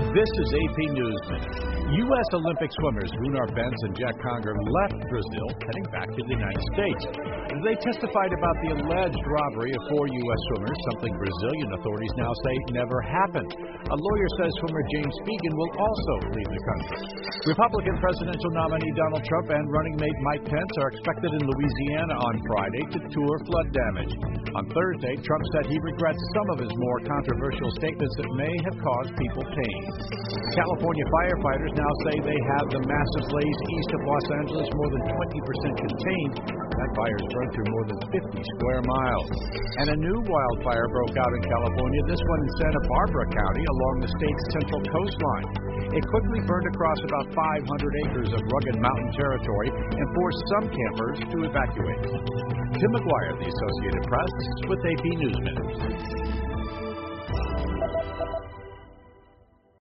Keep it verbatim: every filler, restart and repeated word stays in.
This is A P News Minute. U S Olympic swimmers Runar Benz and Jack Conger left Brazil, heading back to the United States. They testified about the alleged robbery of four U S swimmers, something Brazilian authorities now say never happened. A lawyer says swimmer James Fegan will also leave the country. Republican presidential nominee Donald Trump and running mate Mike Pence are expected in Louisiana on Friday to tour flood damage. On Thursday, Trump said he regrets some of his more controversial statements that may have caused people pain. California firefighters now say they have the massive blaze east of Los Angeles more than twenty percent contained. That fire's burned through more than fifty square miles. And a new wildfire broke out in California, this one in Santa Barbara County along the state's central coastline. It quickly burned across about five hundred acres of rugged mountain territory and forced some campers to evacuate. Tim McGuire, The Associated Press, with A P News Minute.